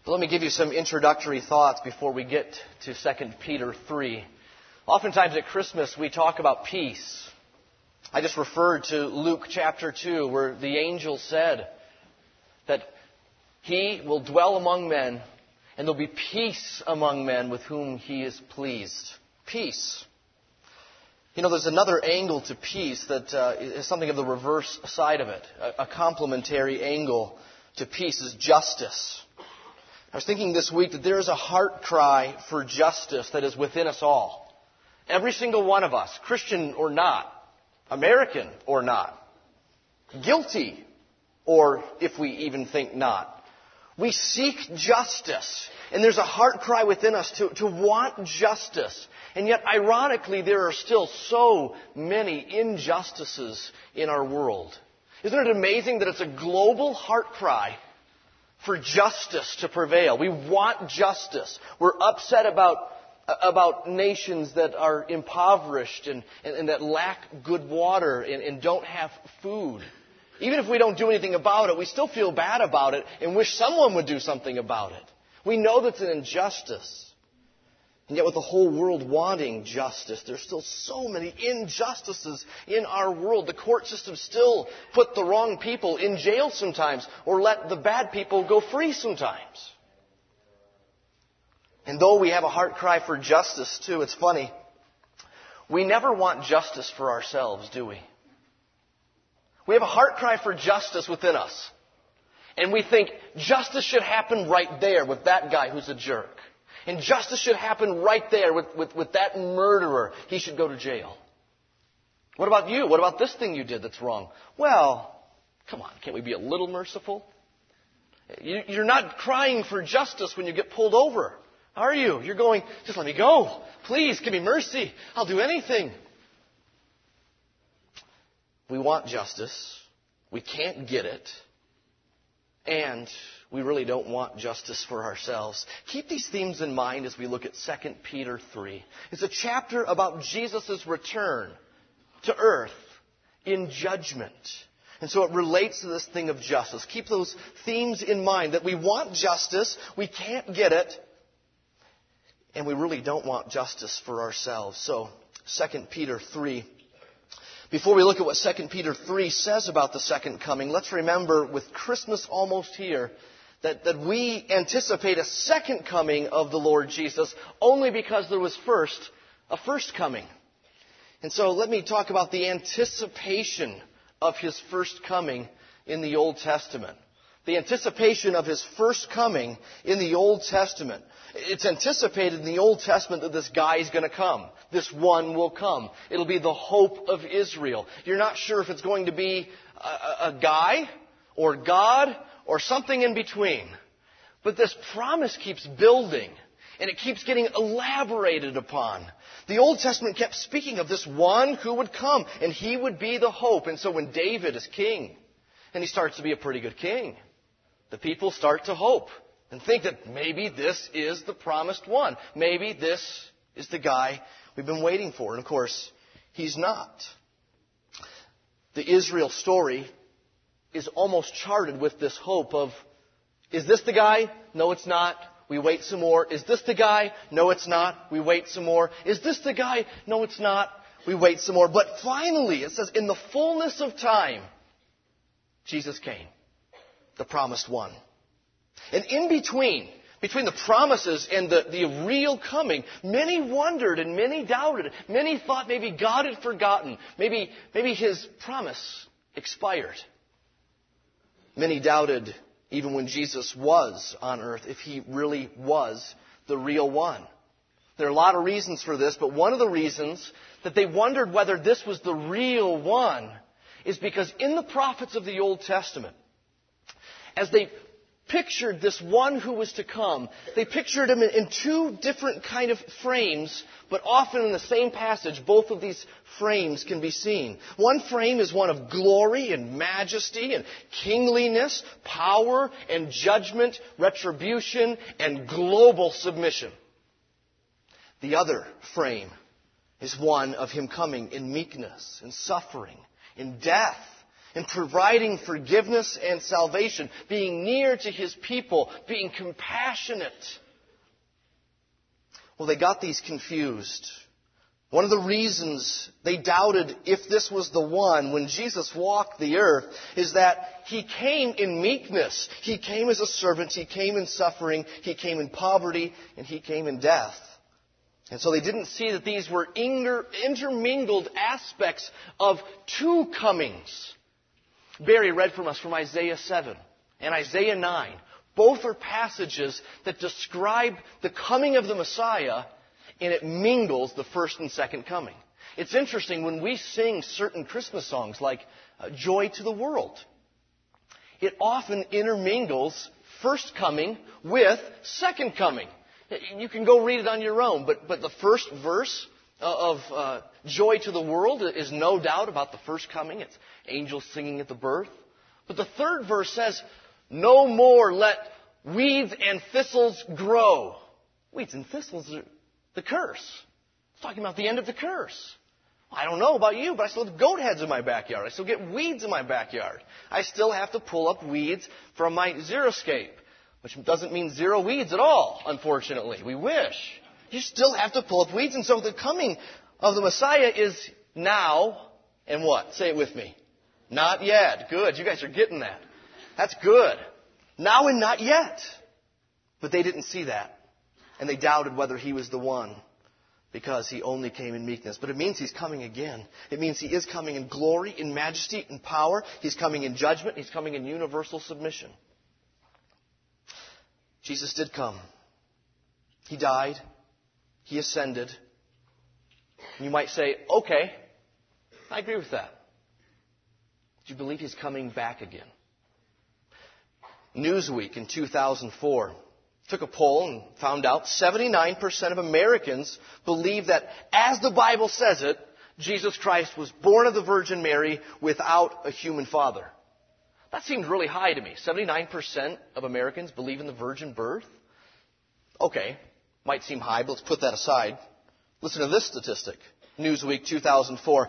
Let me give you some introductory thoughts before we get to 2 Peter 3. Oftentimes at Christmas we talk about peace. I just referred to Luke chapter 2 where the angel said that He will dwell among men and there'll be peace among men with whom He is pleased. Peace. You know, there's another angle to peace that is something of the reverse side of it. A complementary angle to peace is justice. I was thinking this week that there is a heart cry for justice that is within us all. Every single one of us, Christian or not, American or not, guilty or if we even think not. We seek justice, and there's a heart cry within us to want justice. And yet, ironically, there are still so many injustices in our world. Isn't it amazing that it's a global heart cry for justice to prevail? We want justice. We're upset about nations that are impoverished and that lack good water and don't have food. Even if we don't do anything about it, we still feel bad about it and wish someone would do something about it. We know that's an injustice. And yet with the whole world wanting justice, there's still so many injustices in our world. The court system still put the wrong people in jail sometimes or let the bad people go free sometimes. And though we have a heart cry for justice too, it's funny. We never want justice for ourselves, do we? We have a heart cry for justice within us. And we think justice should happen right there with that guy who's a jerk. And justice should happen right there with that murderer. He should go to jail. What about you? What about this thing you did that's wrong? Well, come on, can't we be a little merciful? You're not crying for justice when you get pulled over, are you? You're going, just let me go. Please, give me mercy. I'll do anything. We want justice. We can't get it. And we really don't want justice for ourselves. Keep these themes in mind as we look at 2 Peter 3. It's a chapter about Jesus' return to earth in judgment. And so it relates to this thing of justice. Keep those themes in mind, that we want justice, we can't get it, and we really don't want justice for ourselves. So, 2 Peter 3. Before we look at what 2 Peter 3 says about the second coming, let's remember with Christmas almost here that we anticipate a second coming of the Lord Jesus only because there was first a first coming. And so let me talk about the anticipation of His first coming in the Old Testament. The anticipation of His first coming in the Old Testament. It's anticipated in the Old Testament that this guy is going to come. This one will come. It'll be the hope of Israel. You're not sure if it's going to be a guy or God or something in between. But this promise keeps building and it keeps getting elaborated upon. The Old Testament kept speaking of this one who would come and He would be the hope. And so when David is king and he starts to be a pretty good king, the people start to hope and think that maybe this is the promised one. Maybe this is the guy we've been waiting for. And of course, he's not. The Israel story is almost charted with this hope of, is this the guy? No, it's not. We wait some more. Is this the guy? No, it's not. We wait some more. Is this the guy? No, it's not. We wait some more. But finally, it says, in the fullness of time, Jesus came, the promised one. And in between the promises and the real coming, many wondered and many doubted. Many thought maybe God had forgotten. Maybe His promise expired. Many doubted even when Jesus was on earth if He really was the real one. There are a lot of reasons for this, but one of the reasons that they wondered whether this was the real one is because in the prophets of the Old Testament, as they pictured this one who was to come, they pictured Him in two different kind of frames, but often in the same passage, both of these frames can be seen. One frame is one of glory and majesty and kingliness, power and judgment, retribution and global submission. The other frame is one of Him coming in meekness, in suffering, in death, in providing forgiveness and salvation, being near to His people, being compassionate. Well, they got these confused. One of the reasons they doubted if this was the one when Jesus walked the earth is that He came in meekness. He came as a servant. He came in suffering. He came in poverty. And He came in death. And so they didn't see that these were intermingled aspects of two comings. Barry read from us from Isaiah 7 and Isaiah 9. Both are passages that describe the coming of the Messiah, and it mingles the first and second coming. It's interesting when we sing certain Christmas songs like Joy to the World. It often intermingles first coming with second coming. You can go read it on your own, but the first verse of Joy to the World is no doubt about the first coming. It's angels singing at the birth. But the third verse says, no more let weeds and thistles grow. Weeds and thistles are the curse. It's talking about the end of the curse. I don't know about you, but I still have goat heads in my backyard. I still get weeds in my backyard. I still have to pull up weeds from my xeriscape, which doesn't mean zero weeds at all, unfortunately. We wish. You still have to pull up weeds. And so the coming of the Messiah is now, and what? Say it with me. Not yet. Good. You guys are getting that. That's good. Now and not yet. But they didn't see that. And they doubted whether He was the one because He only came in meekness. But it means He's coming again. It means He is coming in glory, in majesty, in power. He's coming in judgment. He's coming in universal submission. Jesus did come. He died. He ascended. And you might say, okay, I agree with that. Do you believe He's coming back again? Newsweek in 2004 took a poll and found out 79% of Americans believe that, as the Bible says it, Jesus Christ was born of the Virgin Mary without a human father. That seems really high to me. 79% of Americans believe in the virgin birth? Okay, might seem high, but let's put that aside. Listen to this statistic. Newsweek 2004.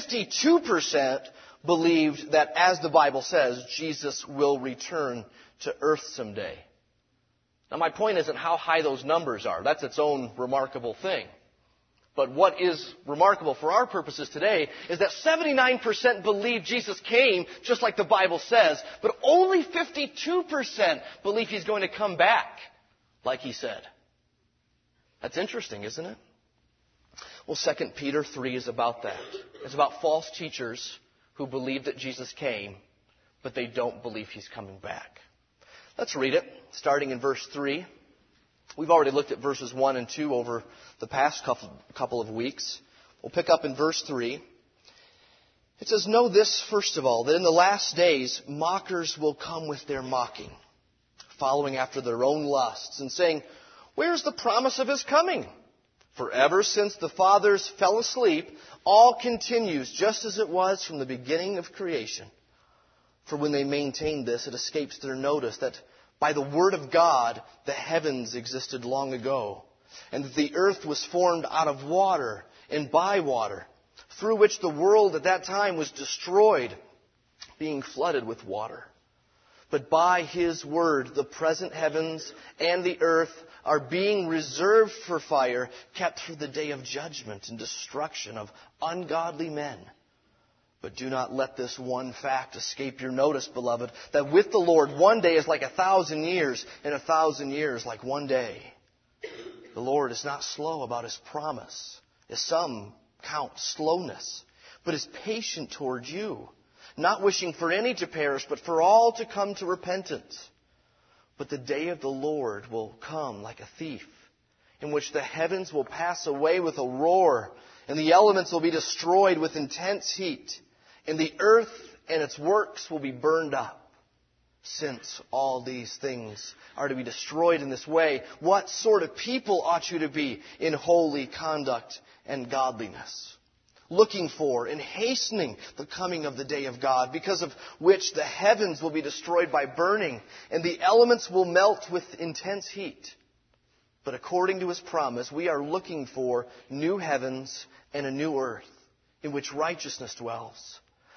52% believed that, as the Bible says, Jesus will return to earth someday. Now, my point isn't how high those numbers are. That's its own remarkable thing. But what is remarkable for our purposes today is that 79% believe Jesus came just like the Bible says, but only 52% believe He's going to come back like He said. That's interesting, isn't it? Well, 2 Peter 3 is about that. It's about false teachers who believe that Jesus came, but they don't believe He's coming back. Let's read it, starting in verse 3. We've already looked at verses 1 and 2 over the past couple of weeks. We'll pick up in verse 3. It says, know this, first of all, that in the last days mockers will come with their mocking, following after their own lusts, and saying, where's the promise of His coming? For ever since the fathers fell asleep, all continues just as it was from the beginning of creation. For when they maintain this, it escapes their notice that by the word of God, the heavens existed long ago, and that the earth was formed out of water and by water, through which the world at that time was destroyed, being flooded with water. But by His word, the present heavens and the earth are being reserved for fire, kept for the day of judgment and destruction of ungodly men. But do not let this one fact escape your notice, beloved, that with the Lord 1 day is like 1,000 years, and 1,000 years like 1 day. The Lord is not slow about His promise, as some count slowness, but is patient toward you, not wishing for any to perish, but for all to come to repentance. But the day of the Lord will come like a thief, in which the heavens will pass away with a roar, and the elements will be destroyed with intense heat, and the earth and its works will be burned up. Since all these things are to be destroyed in this way, what sort of people ought you to be in holy conduct and godliness, looking for and hastening the coming of the day of God, because of which the heavens will be destroyed by burning, and the elements will melt with intense heat? But according to His promise, we are looking for new heavens and a new earth in which righteousness dwells.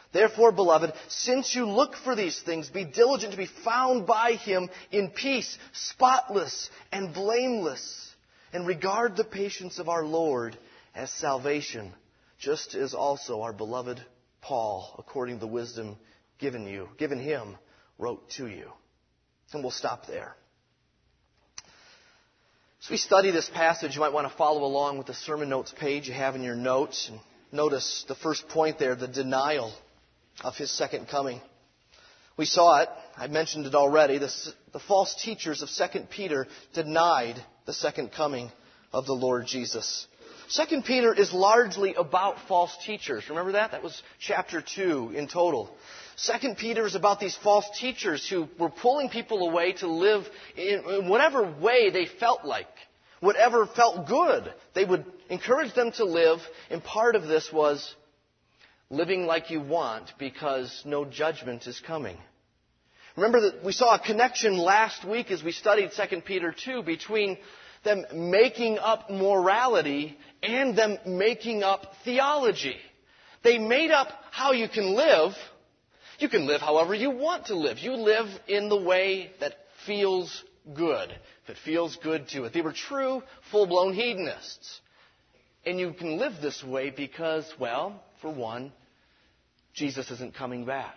Therefore, beloved, since you look for these things, be diligent to be found by Him in peace, spotless and blameless, and regard the patience of our Lord as salvation, just as also our beloved Paul, according to the wisdom given him, wrote to you. And we'll stop there. As we study this passage, you might want to follow along with the sermon notes page you have in your notes. And notice the first point there, the denial of His second coming. We saw it. I mentioned it already. The false teachers of 2 Peter denied the second coming of the Lord Jesus. 2 Peter is largely about false teachers. Remember that? That was chapter 2 in total. 2 Peter is about these false teachers who were pulling people away to live in whatever way they felt like. Whatever felt good. They would encourage them to live, and part of this was living like you want because no judgment is coming. Remember that we saw a connection last week as we studied 2 Peter 2 between them making up morality and them making up theology. They made up how you can live. You can live however you want to live. You live in the way that feels good. If it feels good to it. They were true, full-blown hedonists. And you can live this way because, well, for one, Jesus isn't coming back.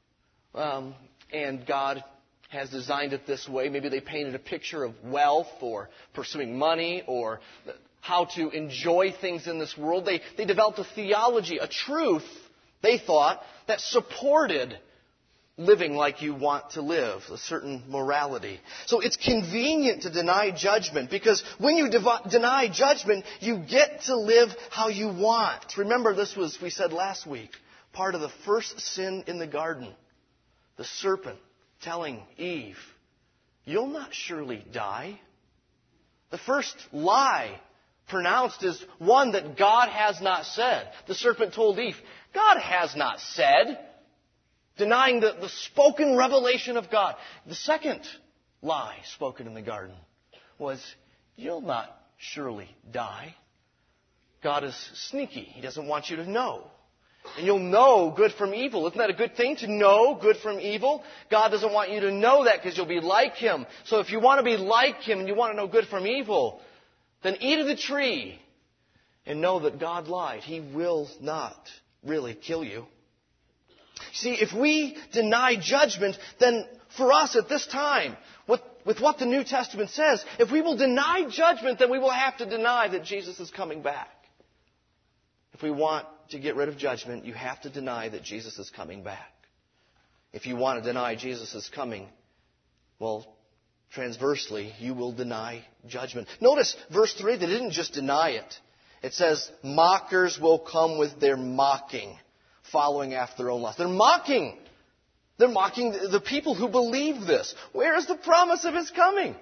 And God has designed it this way. Maybe they painted a picture of wealth or pursuing money or how to enjoy things in this world. They developed a theology, a truth, they thought, that supported living like you want to live, a certain morality. So it's convenient to deny judgment because when you deny judgment, you get to live how you want. Remember, this was, we said last week, part of the first sin in the garden. The serpent telling Eve, "You'll not surely die." The first lie pronounced is one that God has not said. The serpent told Eve, God has not said, denying the spoken revelation of God. The second lie spoken in the garden was, "You'll not surely die." God is sneaky. He doesn't want you to know. And you'll know good from evil. Isn't that a good thing, to know good from evil? God doesn't want you to know that because you'll be like Him. So if you want to be like Him and you want to know good from evil, then eat of the tree and know that God lied. He will not really kill you. See, if we deny judgment, then for us at this time, with what the New Testament says, if we will deny judgment, then we will have to deny that Jesus is coming back. If we want to get rid of judgment, you have to deny that Jesus is coming back. If you want to deny Jesus is coming, well, transversely, you will deny judgment. Notice verse 3, they didn't just deny it. It says, mockers will come with their mocking, following after their own lust. They're mocking. They're mocking the people who believe this. Where is the promise of His coming?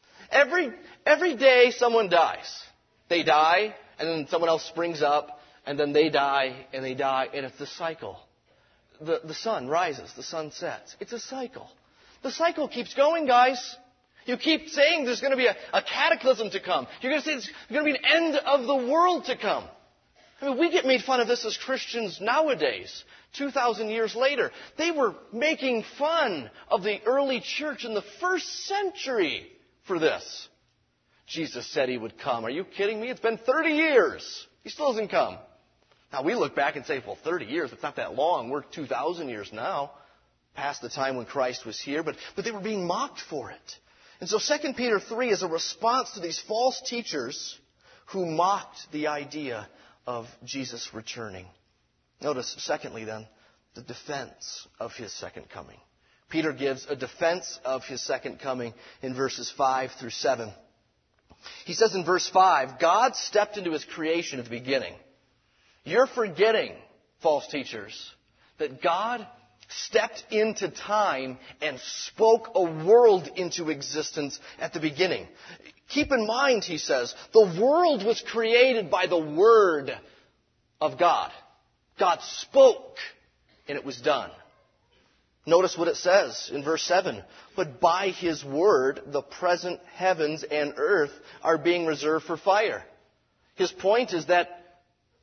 Every day someone dies. They die, and then someone else springs up, and then they die, and it's a cycle. The sun rises, the sun sets. It's a cycle. The cycle keeps going, guys. You keep saying there's going to be a cataclysm to come. You're going to say there's going to be an end of the world to come. I mean, we get made fun of this as Christians nowadays, 2,000 years later. They were making fun of the early church in the first century for this. Jesus said He would come. Are you kidding me? It's been 30 years. He still hasn't come. Now, we look back and say, well, 30 years, it's not that long. We're 2,000 years now, past the time when Christ was here. But they were being mocked for it. And so 2 Peter 3 is a response to these false teachers who mocked the idea of Jesus returning. Notice, secondly then, the defense of His second coming. Peter gives a defense of His second coming in verses 5 through 7. He says in verse 5, God stepped into His creation at the beginning. You're forgetting, false teachers, that God stepped into time and spoke a world into existence at the beginning. Keep in mind, he says, the world was created by the Word of God. God spoke, and it was done. Notice what it says in verse 7. But by His word, the present heavens and earth are being reserved for fire. His point is that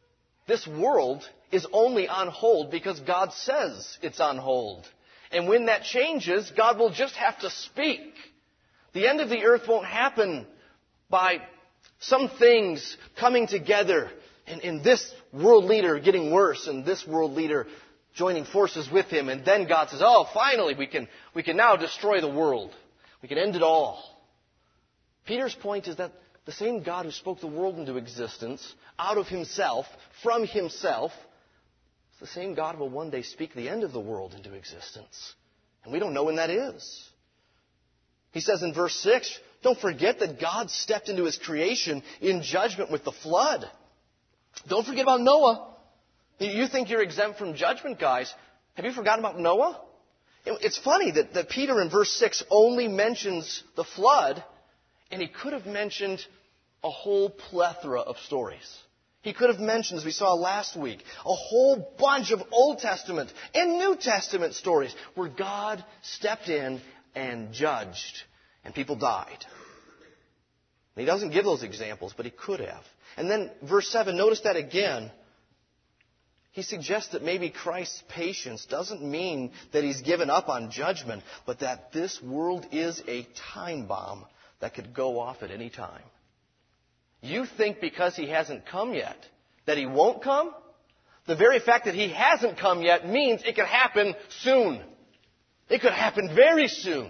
This world is only on hold because God says it's on hold. And when that changes, God will just have to speak. The end of the earth won't happen by some things coming together and this world leader getting worse and this world leader joining forces with him. And then God says, oh, finally, we can now destroy the world. We can end it all. Peter's point is that the same God who spoke the world into existence out of himself, from himself, is the same God who will one day speak the end of the world into existence. And we don't know when that is. He says in verse 6, don't forget that God stepped into his creation in judgment with the flood. Don't forget about Noah. You think you're exempt from judgment, guys. Have you forgotten about Noah? It's funny that Peter in verse 6 only mentions the flood, and he could have mentioned a whole plethora of stories. He could have mentioned, as we saw last week, a whole bunch of Old Testament and New Testament stories where God stepped in and judged, and people died. And he doesn't give those examples, but he could have. And then verse 7, notice that again. He suggests that maybe Christ's patience doesn't mean that he's given up on judgment, but that this world is a time bomb that could go off at any time. You think because he hasn't come yet that he won't come? The very fact that he hasn't come yet means it could happen soon. It could happen very soon.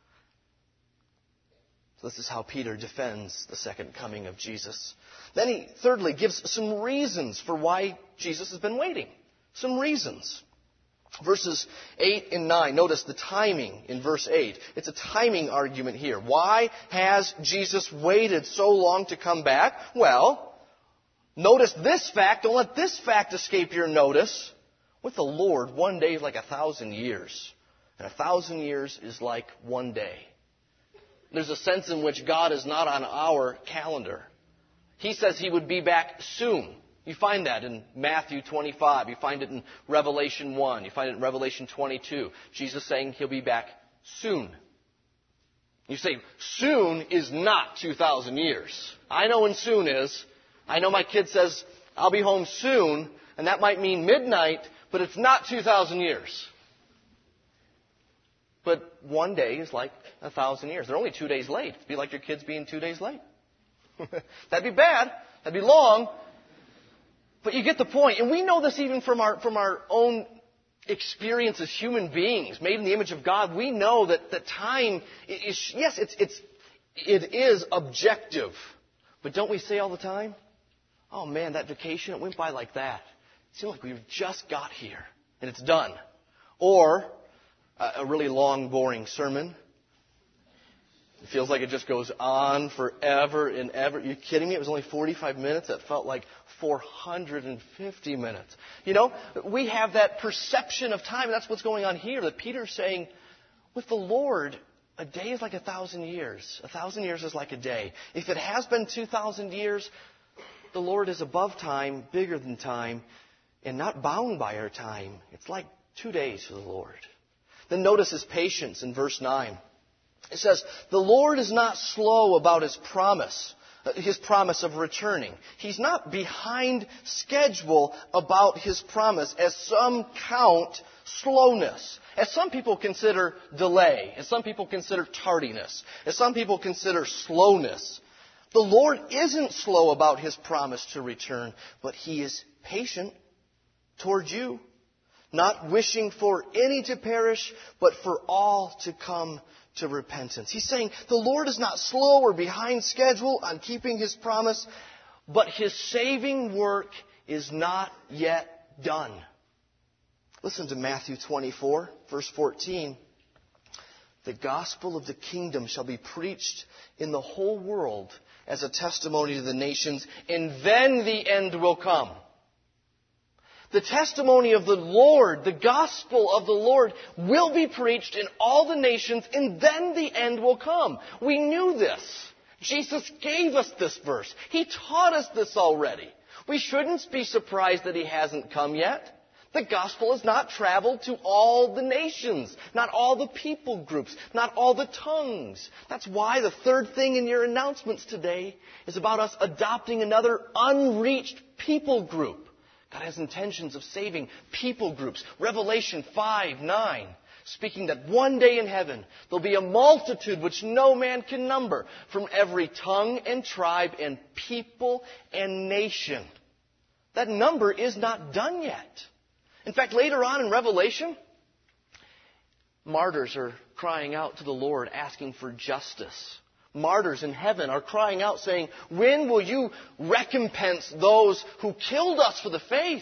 So this is how Peter defends the second coming of Jesus. Then he, thirdly, gives some reasons for why Jesus has been waiting. Some reasons. Verses 8 and 9. Notice the timing in verse 8. It's a timing argument here. Why has Jesus waited so long to come back? Well, notice this fact. Don't let this fact escape your notice. With the Lord, one day is like 1,000 years. And 1,000 years is like one day. There's a sense in which God is not on our calendar. He says he would be back soon. You find that in Matthew 25. You find it in Revelation 1. You find it in Revelation 22. Jesus saying he'll be back soon. You say, soon is not 2,000 years. I know when soon is. I know my kid says, I'll be home soon, and that might mean midnight, but it's not 2,000 years. But one day is like 1,000 years. They're only 2 days late. It'd be like your kids being 2 days late. That'd be bad. That'd be long. But you get the point. And we know this even from our own experience as human beings, made in the image of God. We know that the time is, yes, it is objective. But don't we say all the time, oh man, that vacation, it went by like that. It seemed like we just got here and it's done. Or a really long, boring sermon. It feels like it just goes on forever and ever. Are you kidding me? It was only 45 minutes. That felt like 450 minutes. You know, we have that perception of time. And that's what's going on here. That Peter's saying, with the Lord, a day is like 1,000 years. 1,000 years is like a day. If it has been 2,000 years, the Lord is above time, bigger than time, and not bound by our time. It's like 2 days for the Lord. Then notice his patience in verse 9. It says, the Lord is not slow about his promise of returning. He's not behind schedule about his promise, as some count slowness, as some people consider delay, as some people consider tardiness, as some people consider slowness. The Lord isn't slow about his promise to return, but he is patient toward you, not wishing for any to perish, but for all to come to repentance. He's saying the Lord is not slow or behind schedule on keeping his promise, but his saving work is not yet done. Listen to Matthew 24, verse 14. The gospel of the kingdom shall be preached in the whole world as a testimony to the nations, and then the end will come. The testimony of the Lord, the gospel of the Lord, will be preached in all the nations, and then the end will come. We knew this. Jesus gave us this verse. He taught us this already. We shouldn't be surprised that he hasn't come yet. The gospel has not traveled to all the nations, not all the people groups, not all the tongues. That's why the third thing in your announcements today is about us adopting another unreached people group. God has intentions of saving people groups. Revelation 5:9, speaking that one day in heaven there'll be a multitude which no man can number, from every tongue and tribe and people and nation. That number is not done yet. In fact, later on in Revelation, martyrs are crying out to the Lord, asking for justice. Martyrs in heaven are crying out, saying, when will you recompense those who killed us for the faith?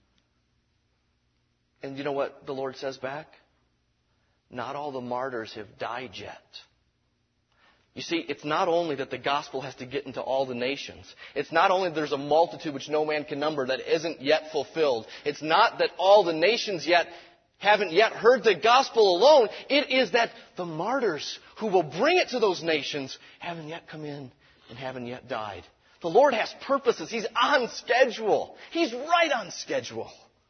And you know what the Lord says back? Not all the martyrs have died yet. You see, it's not only that the gospel has to get into all the nations. It's not only there's a multitude which no man can number that isn't yet fulfilled. It's not that all the nations haven't yet heard the gospel alone. It is that the martyrs who will bring it to those nations haven't yet come in and haven't yet died. The Lord has purposes. He's on schedule. He's right on schedule.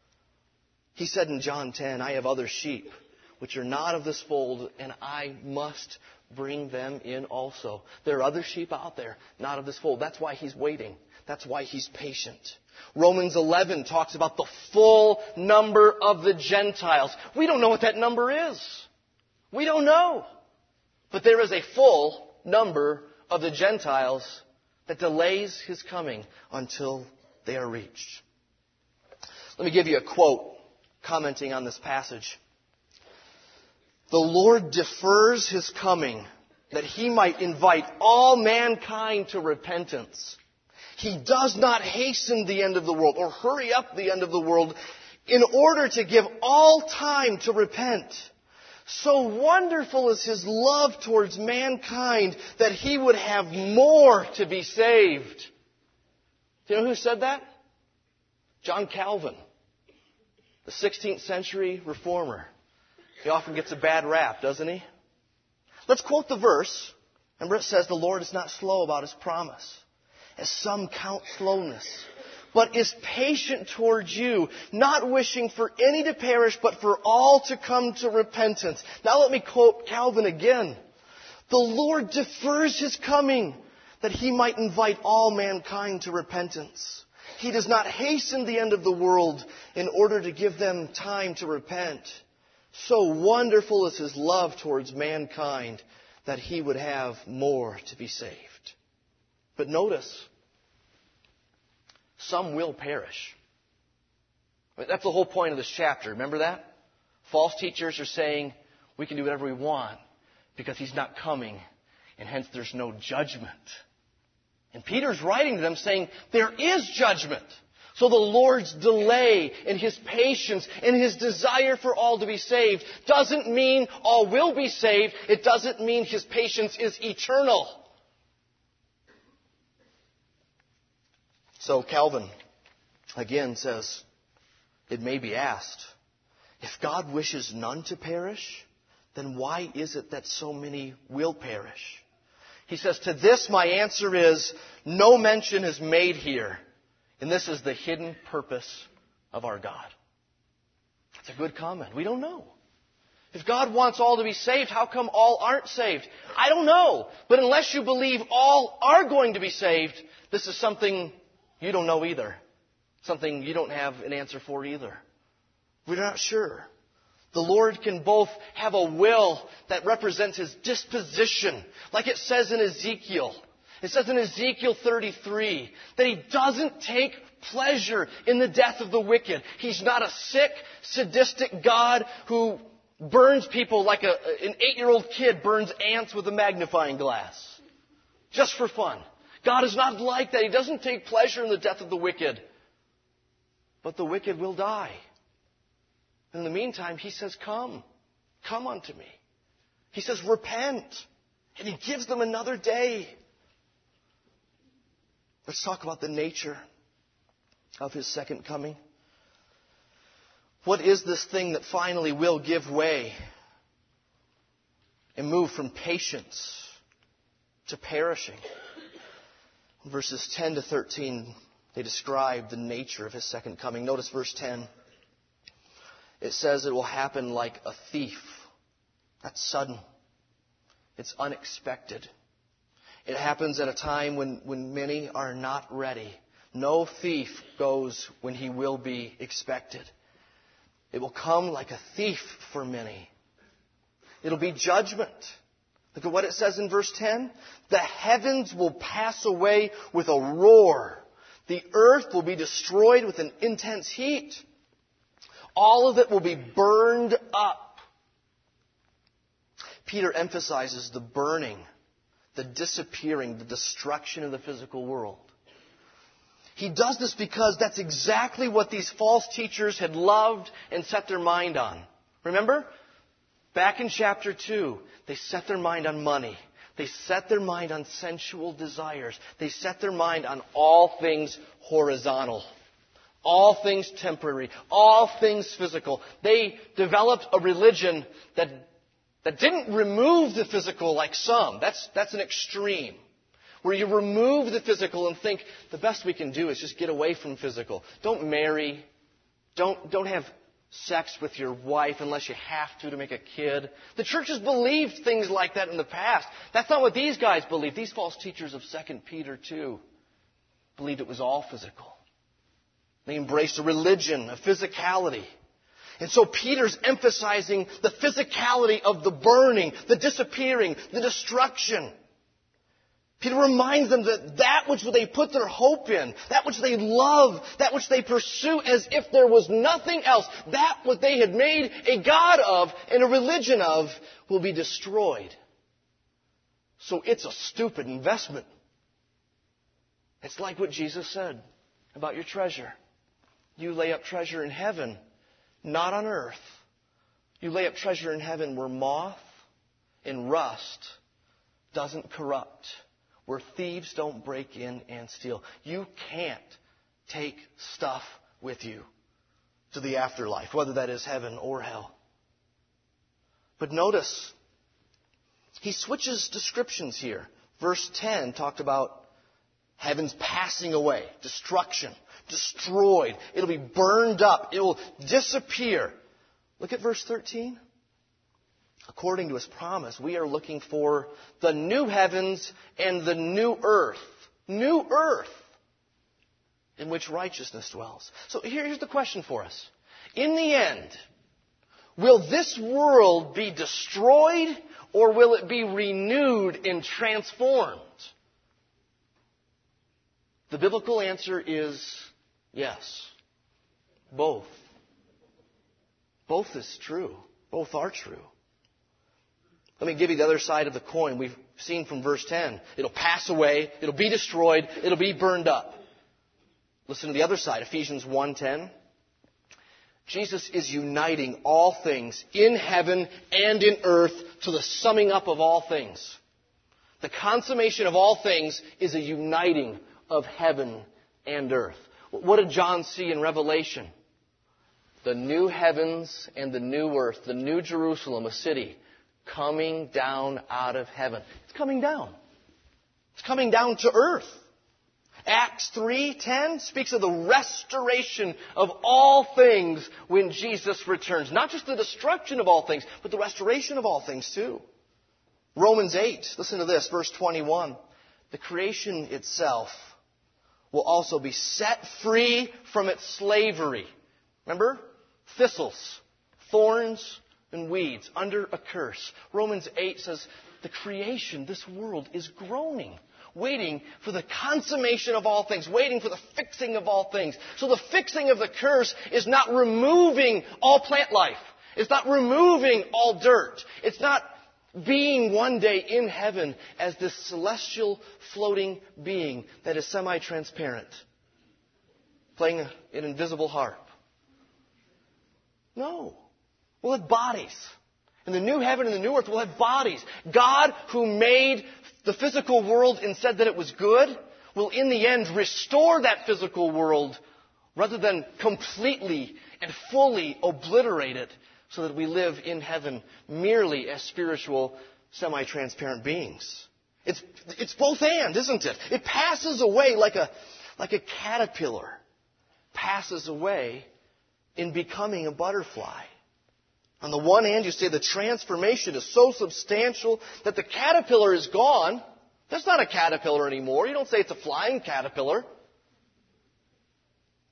He said in John 10, I have other sheep which are not of this fold, and I must bring them in also. There are other sheep out there, not of this fold. That's why He's waiting. That's why He's patient. Romans 11 talks about the full number of the Gentiles. We don't know what that number is. We don't know. But there is a full number of the Gentiles that delays His coming until they are reached. Let me give you a quote commenting on this passage. The Lord defers His coming that He might invite all mankind to repentance. He does not hasten the end of the world or hurry up the end of the world in order to give all time to repent. So wonderful is His love towards mankind that He would have more to be saved. Do you know who said that? John Calvin, the 16th century reformer. He often gets a bad rap, doesn't he? Let's quote the verse. Remember, it says, the Lord is not slow about His promise, as some count slowness, but is patient towards you, not wishing for any to perish, but for all to come to repentance. Now let me quote Calvin again. The Lord defers His coming, that He might invite all mankind to repentance. He does not hasten the end of the world in order to give them time to repent. So wonderful is His love towards mankind that He would have more to be saved. But notice, some will perish. That's the whole point of this chapter. Remember that? False teachers are saying we can do whatever we want because He's not coming, and hence there's no judgment. And Peter's writing to them saying there is judgment. So the Lord's delay and His patience and His desire for all to be saved doesn't mean all will be saved. It doesn't mean His patience is eternal. So Calvin again says, it may be asked, if God wishes none to perish, then why is it that so many will perish? He says, to this my answer is, no mention is made here. And this is the hidden purpose of our God. That's a good comment. We don't know. If God wants all to be saved, how come all aren't saved? I don't know. But unless you believe all are going to be saved, this is something you don't know either. Something you don't have an answer for either. We're not sure. The Lord can both have a will that represents His disposition, like it says in Ezekiel. It says in Ezekiel 33 that He doesn't take pleasure in the death of the wicked. He's not a sick, sadistic God who burns people like an 8-year-old kid burns ants with a magnifying glass. Just for fun. God is not like that. He doesn't take pleasure in the death of the wicked. But the wicked will die. In the meantime, He says, come unto me. He says, repent. And He gives them another day. Let's talk about the nature of His second coming. What is this thing that finally will give way and move from patience to perishing? In verses 10 to 13, they describe the nature of His second coming. Notice verse 10. It says it will happen like a thief. That's sudden. It's unexpected. It happens at a time when many are not ready. No thief goes when he will be expected. It will come like a thief for many. It'll be judgment. Look at what it says in verse 10. The heavens will pass away with a roar. The earth will be destroyed with an intense heat. All of it will be burned up. Peter emphasizes the burning, the disappearing, the destruction of the physical world. He does this because that's exactly what these false teachers had loved and set their mind on. Remember? Back in chapter 2, they set their mind on money. They set their mind on sensual desires. They set their mind on all things horizontal. All things temporary. All things physical. They developed a religion that didn't remove the physical like some. That's an extreme. Where you remove the physical and think the best we can do is just get away from physical. Don't marry. Don't have sex with your wife unless you have to make a kid. The churches believed things like that in the past. That's not what these guys believed. These false teachers of 2 Peter 2 believed it was all physical. They embraced a religion, a physicality. And so Peter's emphasizing the physicality of the burning, the disappearing, the destruction. Peter reminds them that which they put their hope in, that which they love, that which they pursue as if there was nothing else, that what they had made a god of and a religion of will be destroyed. So it's a stupid investment. It's like what Jesus said about your treasure. You lay up treasure in heaven, not on earth. You lay up treasure in heaven where moth and rust doesn't corrupt, where thieves don't break in and steal. You can't take stuff with you to the afterlife, whether that is heaven or hell. But notice, he switches descriptions here. Verse 10 talked about heaven's passing away, destruction, destroyed. It'll be burned up. It will disappear. Look at verse 13. According to His promise, we are looking for the new heavens and the new earth. New earth in which righteousness dwells. So here's the question for us. In the end, will this world be destroyed or will it be renewed and transformed? The biblical answer is yes. Both. Both is true. Both are true. Let me give you the other side of the coin. We've seen from verse 10. It'll pass away. It'll be destroyed. It'll be burned up. Listen to the other side. Ephesians 1:10. Jesus is uniting all things in heaven and in earth to the summing up of all things. The consummation of all things is a uniting of heaven and earth. What did John see in Revelation? The new heavens and the new earth, the new Jerusalem, a city, coming down out of heaven. It's coming down. It's coming down to earth. Acts 3:10 speaks of the restoration of all things when Jesus returns. Not just the destruction of all things, but the restoration of all things too. Romans 8, listen to this, verse 21. The creation itself will also be set free from its slavery. Remember? Thistles, thorns, and weeds under a curse. Romans 8 says the creation, this world, is groaning, waiting for the consummation of all things, waiting for the fixing of all things. So the fixing of the curse is not removing all plant life. It's not removing all dirt. It's not being one day in heaven as this celestial floating being that is semi-transparent, playing an invisible harp. No. We'll have bodies. In the new heaven and the new earth, we'll have bodies. God, who made the physical world and said that it was good, will in the end restore that physical world rather than completely and fully obliterate it so that we live in heaven merely as spiritual, semi-transparent beings. It's both and, isn't it? It passes away like a caterpillar passes away in becoming a butterfly. On the one hand, you say the transformation is so substantial that the caterpillar is gone. That's not a caterpillar anymore. You don't say it's a flying caterpillar.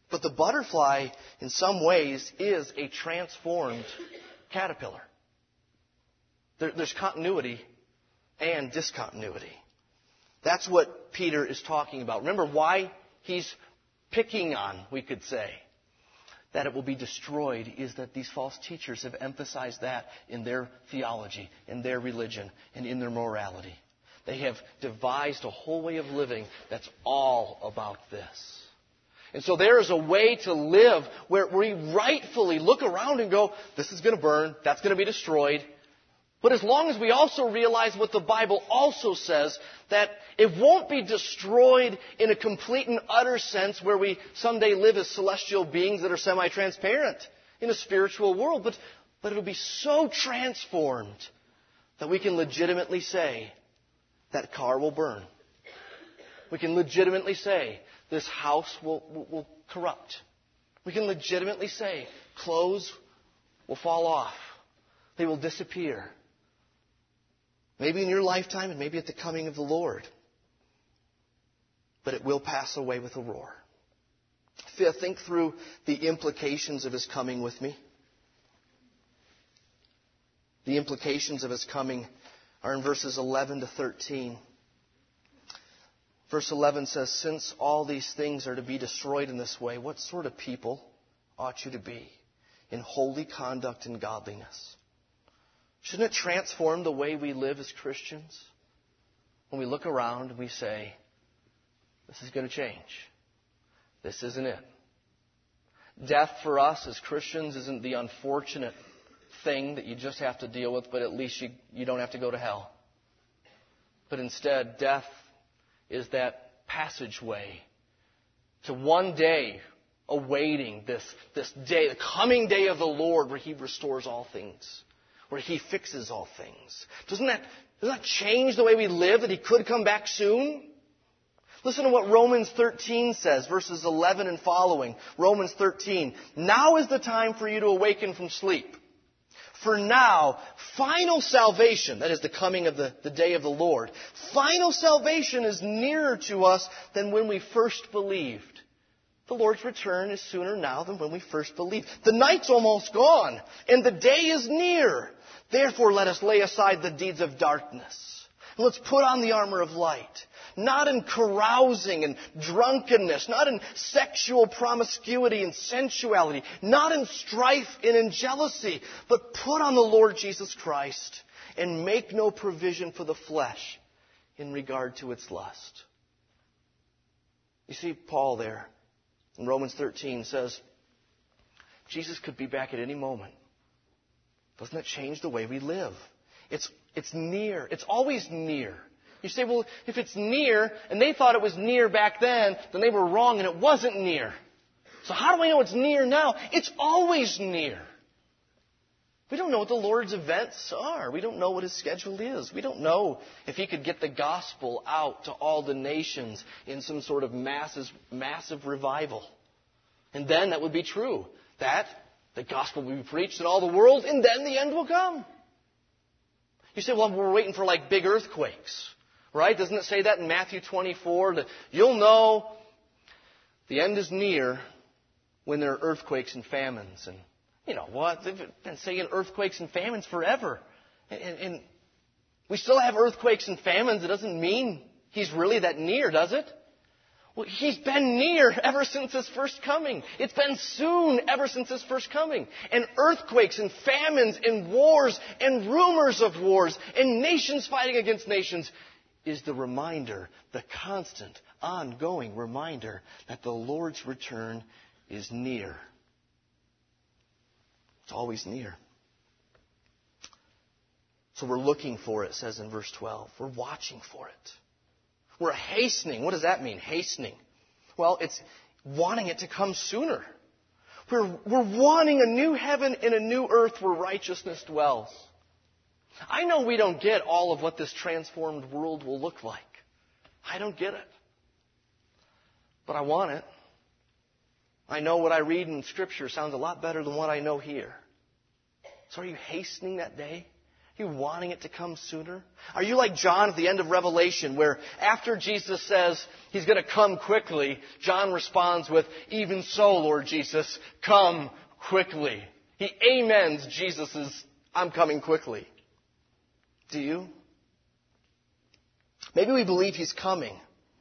But the butterfly, in some ways, is a transformed caterpillar. There's continuity and discontinuity. That's what Peter is talking about. Remember why he's picking on, we could say, that it will be destroyed is that these false teachers have emphasized that in their theology, in their religion, and in their morality. They have devised a whole way of living that's all about this. And so there is a way to live where we rightfully look around and go, this is going to burn, that's going to be destroyed. But as long as we also realize what the Bible also says, that it won't be destroyed in a complete and utter sense where we someday live as celestial beings that are semi-transparent in a spiritual world, but it'll be so transformed that we can legitimately say that car will burn. We can legitimately say this house will corrupt. We can legitimately say clothes will fall off. They will disappear. Maybe in your lifetime and maybe at the coming of the Lord. But it will pass away with a roar. Think through the implications of His coming with me. The implications of His coming are in verses 11 to 13. Verse 11 says, since all these things are to be destroyed in this way, what sort of people ought you to be in holy conduct and godliness? Shouldn't it transform the way we live as Christians? When we look around and we say, this is going to change. This isn't it. Death for us as Christians isn't the unfortunate thing that you just have to deal with, but at least you don't have to go to hell. But instead, death is that passageway to one day awaiting this day, the coming day of the Lord where He restores all things, where He fixes all things. Doesn't that change the way we live, that He could come back soon? Listen to what Romans 13 says, verses 11 and following. Romans 13. Now is the time for you to awaken from sleep. For now, final salvation, that is the coming of the day of the Lord, final salvation is nearer to us than when we first believed. The Lord's return is sooner now than when we first believed. The night's almost gone, and the day is near. Therefore, let us lay aside the deeds of darkness. And let's put on the armor of light. Not in carousing and drunkenness, not in sexual promiscuity and sensuality, not in strife and in jealousy, but put on the Lord Jesus Christ and make no provision for the flesh in regard to its lust. You see, Paul there in Romans 13 says, Jesus could be back at any moment. Doesn't that change the way we live? It's near. It's always near. You say, well, if it's near, and they thought it was near back then they were wrong and it wasn't near. So how do I know it's near now? It's always near. We don't know what the Lord's events are. We don't know what His schedule is. We don't know if He could get the gospel out to all the nations in some sort of massive revival. And then that would be true. That the gospel will be preached in all the world, and then the end will come. You say, well, we're waiting for like big earthquakes. Right? Doesn't it say that in Matthew 24? That you'll know the end is near when there are earthquakes and famines. And you know what? They've been saying earthquakes and famines forever. And we still have earthquakes and famines. It doesn't mean He's really that near, does it? Well, He's been near ever since His first coming. It's been soon ever since His first coming. And earthquakes and famines and wars and rumors of wars and nations fighting against nations is the reminder, the constant, ongoing reminder that the Lord's return is near. It's always near. So we're looking for it, says in verse 12. We're watching for it. We're hastening. What does that mean, hastening? Well, it's wanting it to come sooner. We're wanting a new heaven and a new earth where righteousness dwells. I know we don't get all of what this transformed world will look like. I don't get it. But I want it. I know what I read in Scripture sounds a lot better than what I know here. So are you hastening that day? Are you wanting it to come sooner? Are you like John at the end of Revelation, where after Jesus says He's going to come quickly, John responds with, "Even so, Lord Jesus, come quickly." He amens Jesus' "I'm coming quickly." Do you? Maybe we believe He's coming,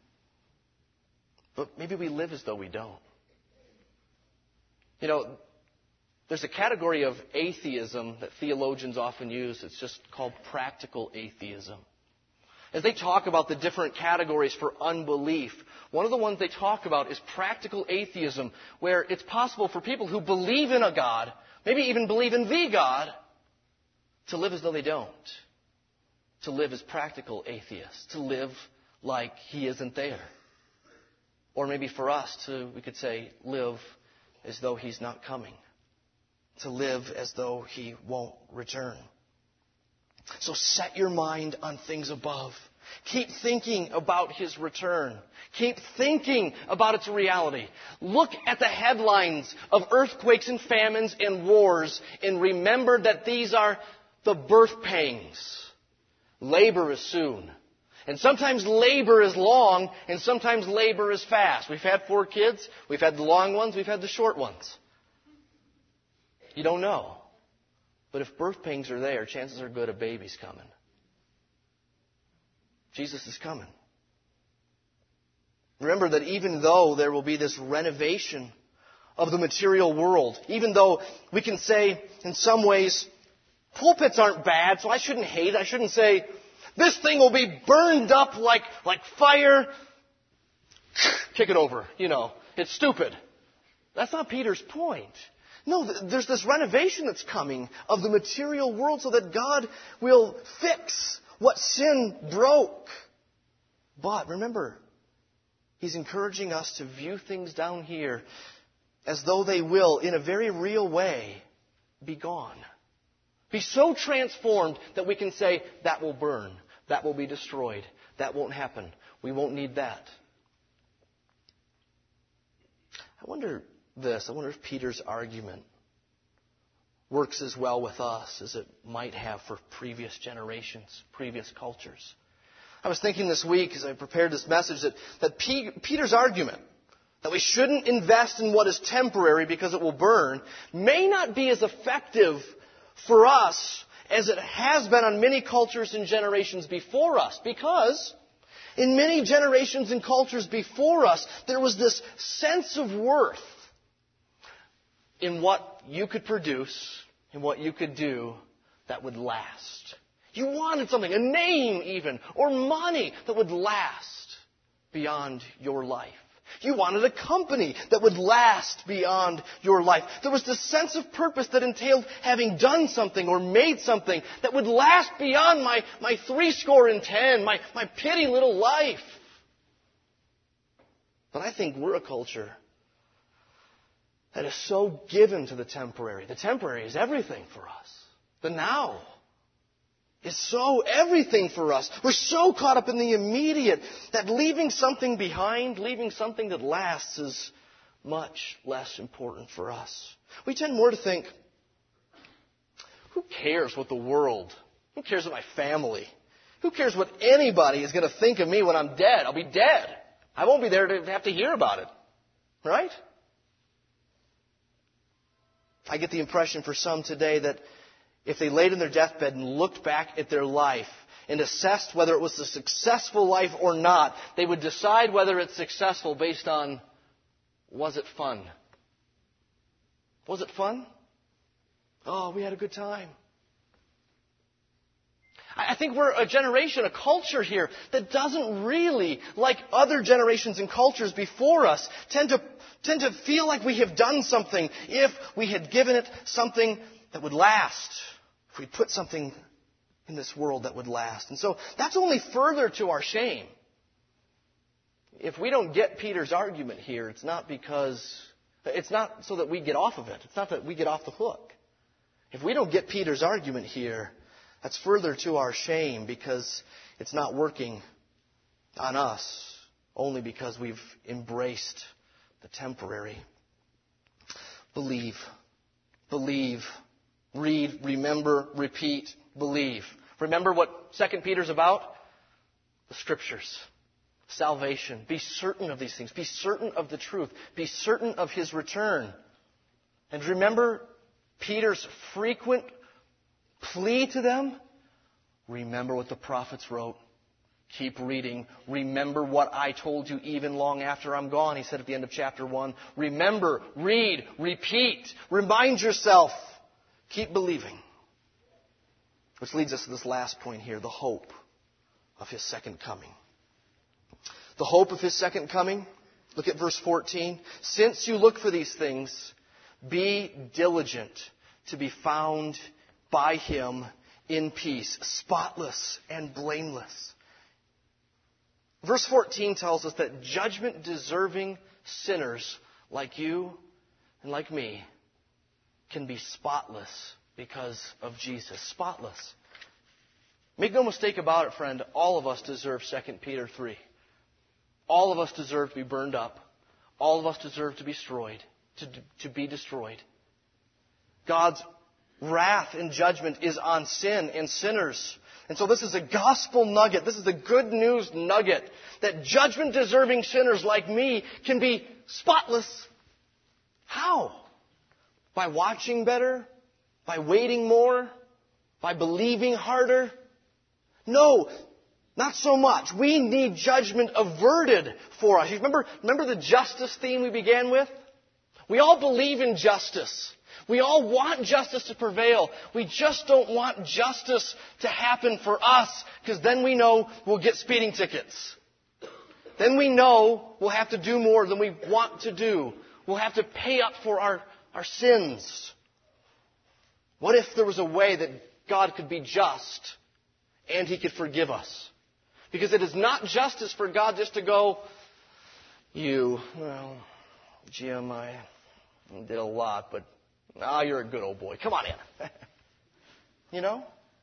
but maybe we live as though we don't. You know, there's a category of atheism that theologians often use. It's just called practical atheism. As they talk about the different categories for unbelief, one of the ones they talk about is practical atheism, where it's possible for people who believe in a God, maybe even believe in the God, to live as though they don't. To live as practical atheists. To live like He isn't there. Or maybe for us, we could say, live as though He's not coming. To live as though He won't return. So set your mind on things above. Keep thinking about His return. Keep thinking about its reality. Look at the headlines of earthquakes and famines and wars and remember that these are the birth pangs. Labor is soon. And sometimes labor is long and sometimes labor is fast. We've had 4 kids. We've had the long ones. We've had the short ones. You don't know. But if birth pangs are there, chances are good a baby's coming. Jesus is coming. Remember that even though there will be this renovation of the material world, even though we can say in some ways, pulpits aren't bad, so I shouldn't hate. I shouldn't say, this thing will be burned up like fire. Kick it over. It's stupid. That's not Peter's point. No, there's this renovation that's coming of the material world so that God will fix what sin broke. But remember, He's encouraging us to view things down here as though they will, in a very real way, be gone. Be so transformed that we can say, that will burn, that will be destroyed, that won't happen, we won't need that. I wonder if Peter's argument works as well with us as it might have for previous generations, previous cultures. I was thinking this week as I prepared this message that Peter's argument that we shouldn't invest in what is temporary because it will burn may not be as effective for us as it has been on many cultures and generations before us. Because in many generations and cultures before us, there was this sense of worth in what you could produce and what you could do that would last. You wanted something, a name even, or money that would last beyond your life. You wanted a company that would last beyond your life. There was this sense of purpose that entailed having done something or made something that would last beyond my 70, my petty little life. But I think we're a culture that is so given to the temporary. The temporary is everything for us. The now is so everything for us. We're so caught up in the immediate that leaving something behind, leaving something that lasts is much less important for us. We tend more to think, who cares what the world, who cares what my family, who cares what anybody is going to think of me when I'm dead? I'll be dead. I won't be there to have to hear about it. Right? I get the impression for some today that if they laid in their deathbed and looked back at their life and assessed whether it was a successful life or not, they would decide whether it's successful based on, was it fun? Was it fun? Oh, we had a good time. I think we're a generation, a culture here that doesn't really, like other generations and cultures before us, tend to feel like we have done something if we had given it something that would last. If we put something in this world that would last. And so that's only further to our shame. If we don't get Peter's argument here, it's not so that we get off of it. It's not that we get off the hook. If we don't get Peter's argument here, that's further to our shame because it's not working on us only because we've embraced the temporary. Believe. Believe Read, remember, repeat, believe. Remember what 2 Peter's about? The Scriptures. Salvation. Be certain of these things. Be certain of the truth. Be certain of His return. And remember Peter's frequent plea to them? Remember what the prophets wrote. Keep reading. Remember what I told you even long after I'm gone, he said at the end of chapter 1. Remember, read, repeat, remind yourself. Keep believing. Which leads us to this last point here, the hope of His second coming. The hope of His second coming. Look at verse 14. Since you look for these things, be diligent to be found by Him in peace, spotless and blameless. Verse 14 tells us that judgment-deserving sinners like you and like me can be spotless because of Jesus. Spotless. Make no mistake about it, friend. All of us deserve 2 Peter 3. All of us deserve to be burned up. All of us deserve to be destroyed. To be destroyed. God's wrath and judgment is on sin and sinners. And so this is a gospel nugget. This is a good news nugget that judgment-deserving sinners like me can be spotless. How? By watching better? By waiting more? By believing harder? No, not so much. We need judgment averted for us. You remember the justice theme we began with? We all believe in justice. We all want justice to prevail. We just don't want justice to happen for us, because then we know we'll get speeding tickets. Then we know we'll have to do more than we want to do. We'll have to pay up for our sins. What if there was a way that God could be just and He could forgive us? Because it is not justice for God just to go, Jim, I did a lot, but you're a good old boy. Come on in. You know?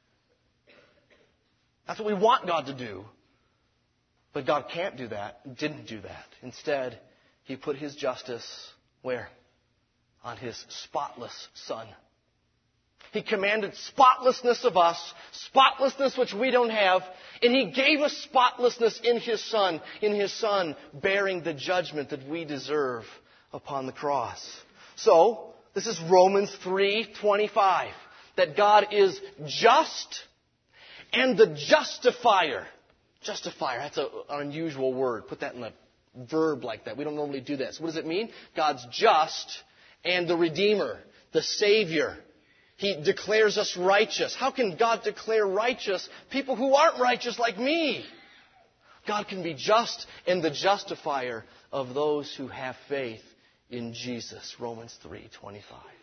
That's what we want God to do. But God can't do that, didn't do that. Instead, He put His justice where? On His spotless Son. He commanded spotlessness of us, spotlessness which we don't have, and He gave us spotlessness in His Son bearing the judgment that we deserve upon the cross. So, this is Romans 3:25, that God is just and the justifier. Justifier, that's an unusual word. Put that in a verb like that. We don't normally do that. So what does it mean? God's just and the Redeemer, the Savior. He declares us righteous. How can God declare righteous people who aren't righteous like me? God can be just and the justifier of those who have faith in Jesus. Romans 3:25.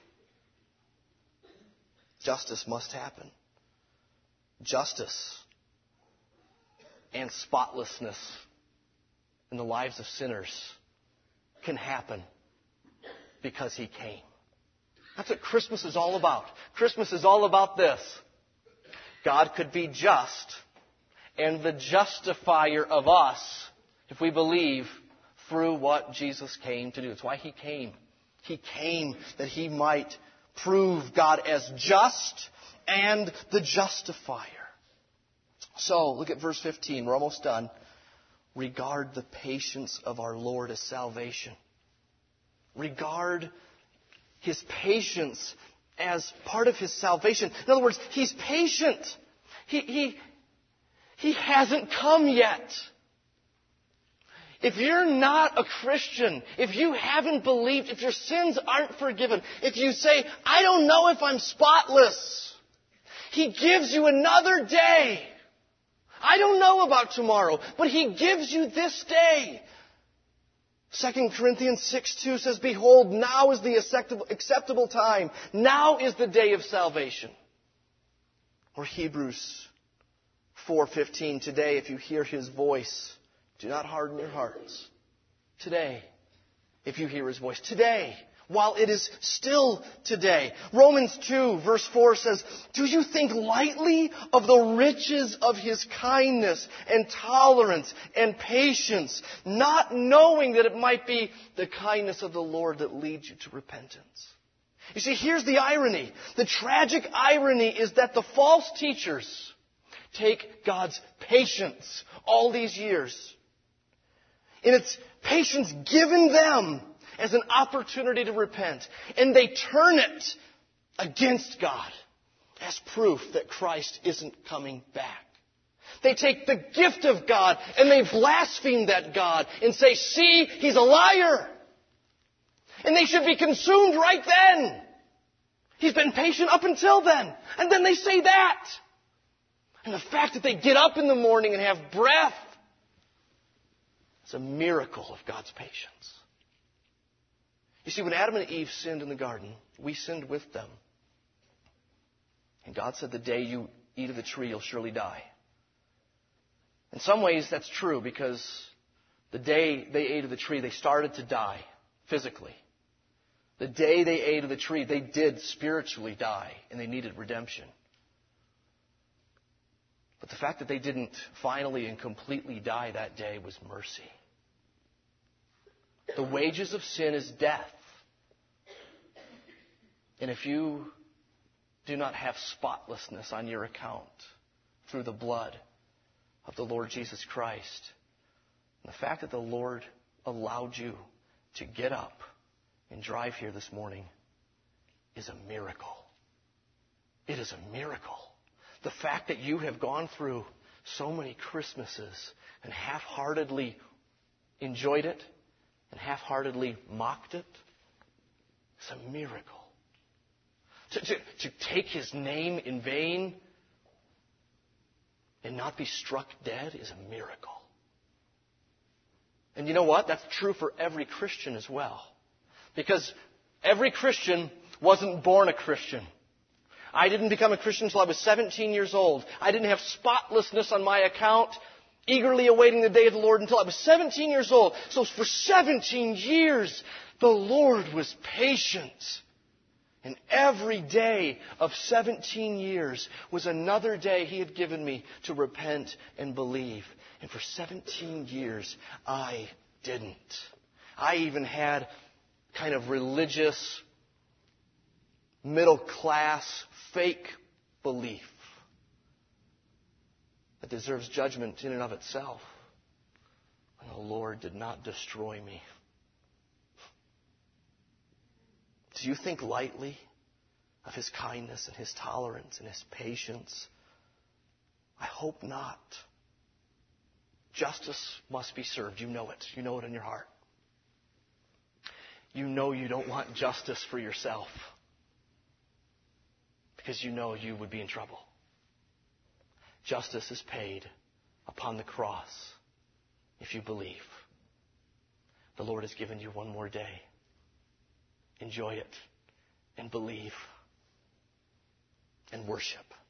Justice must happen. Justice and spotlessness in the lives of sinners can happen because He came. That's what Christmas is all about. Christmas is all about this. God could be just and the justifier of us if we believe through what Jesus came to do. That's why He came. He came that He might prove God as just and the justifier. So, look at verse 15. We're almost done. Regard the patience of our Lord as salvation. Regard His patience as part of His salvation. In other words, He's patient. He hasn't come yet. If you're not a Christian, if you haven't believed, if your sins aren't forgiven, if you say, I don't know if I'm spotless, He gives you another day. I don't know about tomorrow, but He gives you this day. 2 Corinthians 6:2 says, Behold, now is the acceptable time. Now is the day of salvation. Or Hebrews 4:15, today if you hear His voice, do not harden your hearts. Today, if you hear His voice. Today, while it is still today. Romans 2 verse 4 says, Do you think lightly of the riches of His kindness and tolerance and patience, not knowing that it might be the kindness of the Lord that leads you to repentance? You see, here's the irony. The tragic irony is that the false teachers take God's patience all these years, and it's patience given them as an opportunity to repent, and they turn it against God as proof that Christ isn't coming back. They take the gift of God and they blaspheme that God and say, see, He's a liar. And they should be consumed right then. He's been patient up until then. And then they say that. And the fact that they get up in the morning and have breath, it's a miracle of God's patience. You see, when Adam and Eve sinned in the garden, we sinned with them. And God said, the day you eat of the tree, you'll surely die. In some ways, that's true, because the day they ate of the tree, they started to die physically. The day they ate of the tree, they did spiritually die, and they needed redemption. But the fact that they didn't finally and completely die that day was mercy. The wages of sin is death. And if you do not have spotlessness on your account through the blood of the Lord Jesus Christ, and the fact that the Lord allowed you to get up and drive here this morning is a miracle. It is a miracle. The fact that you have gone through so many Christmases and half-heartedly enjoyed it and half-heartedly mocked it is a miracle. To take His name in vain and not be struck dead is a miracle. And you know what? That's true for every Christian as well. Because every Christian wasn't born a Christian. I didn't become a Christian until I was 17 years old. I didn't have spotlessness on my account, eagerly awaiting the day of the Lord until I was 17 years old. So for 17 years, the Lord was patient. And every day of 17 years was another day He had given me to repent and believe. And for 17 years, I didn't. I even had kind of religious, middle-class, fake belief that deserves judgment in and of itself. And the Lord did not destroy me. Do you think lightly of His kindness and His tolerance and His patience? I hope not. Justice must be served. You know it. You know it in your heart. You know you don't want justice for yourself because you know you would be in trouble. Justice is paid upon the cross if you believe. The Lord has given you one more day. Enjoy it and believe and worship.